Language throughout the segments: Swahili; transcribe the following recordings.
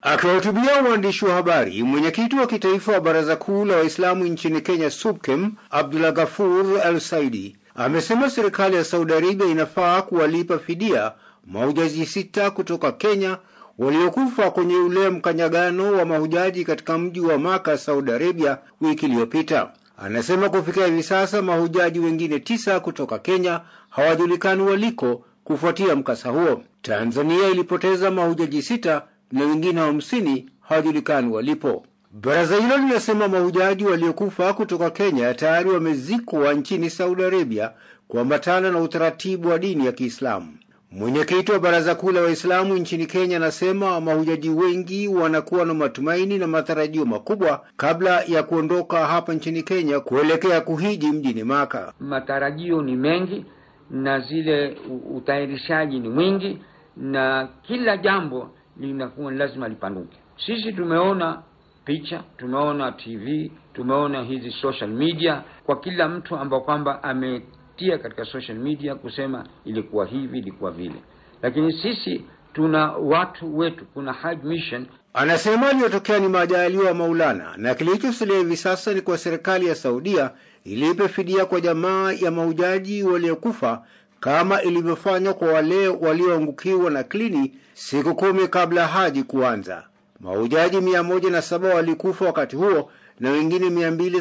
Akiwahutubia waandishi wa habari, mwenyekiti wa kitaifa wa Baraza Kuu la Waislamu nchini Kenya SUPKEM, Abdullah Ghaffur Al-Saidi, amesema serikali ya Saudi Arabia inafaa kuwalipa fidia mahujaji 6 kutoka Kenya waliokufa kwenye ule mkanyagano wa mahujaji katika mji wa Makkah, Saudi Arabia wiki iliyopita. Anasema kufikia hivi sasa mahujaji wengine 9 kutoka Kenya hawajulikani waliko kufuatia mkasa huo. Tanzania ilipoteza mahujaji 6 na wengine 50 hawajulikani walipo. Baraza hilo linasema mahujaji waliokufa kutoka Kenya tayari wamezikwa nchini Saudi Arabia kuambatana na utaratibu wa dini ya Kiislamu. Mwenyekiti wa Baraza Kuu la Waislamu nchini Kenya anasema mahujaji wengi wanakuwa na matumaini na matarajio makubwa kabla ya kuondoka hapa nchini Kenya kuelekea kuhiji mjini Makkah. Matarajio ni mengi na zile utayarishaji ni mwingi na kila jambo linakuwa lazima lipanuke. Sisi tumeona picha, tumeona TV, tumeona hizi social media kwa kila mtu ambao kwamba ametia katika social media kusema ilikuwa hivi, ilikuwa vile. Lakini sisi tuna watu wetu, kuna Hajj Mission. Anasema aliyotokea ni majaliwa Maulana na kilichosalia hivi sasa ni kwa serikali ya Saudia ilipe fidia kwa jamaa ya mahujaji waliokufa kama ilivyofanywa kwa wale walioangukiwa na klini siku 10 kabla haji kuanza. Mahujaji 107 walikufa wakati huo na wengine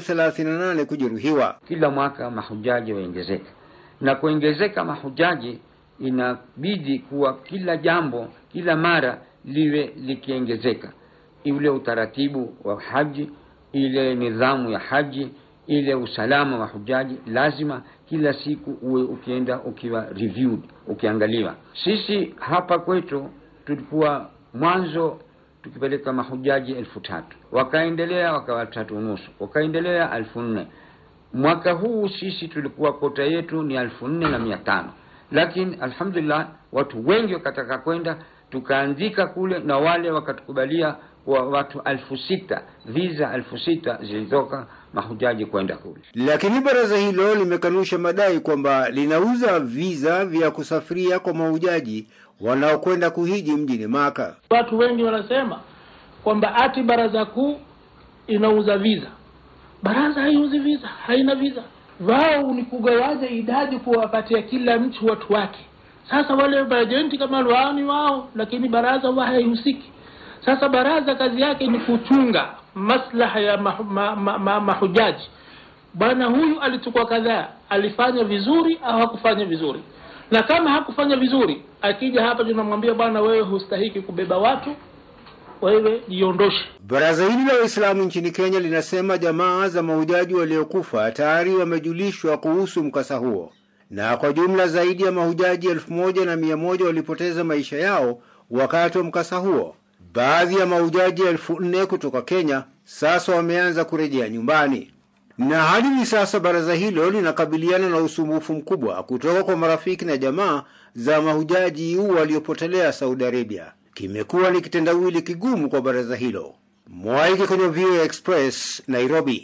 238 kujeruhiwa. Kila mwaka mahujaji waongezeka. Na kuongezeka mahujaji inabidi kuwa kila jambo, kila mara liwe likiongezeka. Ile utaratibu wa haji, ile nidhamu ya haji, ile usalama wa hujaji lazima kila siku uwe ukienda ukiwa reviewed, ukiangaliwa. Sisi hapa kwetu tulikuwa mwanzo tukipeleka mahujaji 3,000, wakaendelea wakawa 3,500, wakaendelea 4,000. Mwaka huu sisi tulikuwa kota yetu ni 4,500, lakini alhamdulillah watu wengi wakataka kwenda, tukaandika kule na wale wakatukubalia kwa watu 6,000, visa 6,000 zilitoka mahujaji kwenda kule. Lakini baraza hilo limekanusha madai kwamba linauza visa vya kusafiria kwa mahujaji wanaokwenda kuhiji mjini Makkah. Watu wengi wanasema kwamba ati baraza kuu inauza visa. Baraza haiuzi visa, haina visa. Wao ni kugawaja idadi kuwapatia kila mtu watu wake. Sasa wale bajenti kama wao ni wao, lakini baraza wao haihusiki. Sasa baraza kazi yake ni kuchunga maslaha ya mahujaji. Bwana huyu alichukua kadhaa, alifanya vizuri au hakufanya vizuri. Na kama hakufanya vizuri, akija hapa tunamwambia bwana wewe hustahiki kubeba watu, wewe jiondoshe. Baraza hili la Waislamu nchini Kenya linasema jamaa za mahujaji waliokufa tayari wamejulishwa kuhusu mkasa huo. Na kwa jumla zaidi ya mahujaji 1,100 walipoteza maisha yao wakati wa mkasa huo. Baadhi ya mahujaji 4,000 kutoka Kenya sasa wameanza kurejea nyumbani. Na hadi hivi sasa baraza hilo linakabiliana na usumbufu mkubwa kutoka kwa marafiki na jamaa za mahujaji waliopotelea Saudi Arabia. Kimekuwa ni kitendawili kigumu kwa baraza hilo. Mwaike kwenye VOA Express, Nairobi.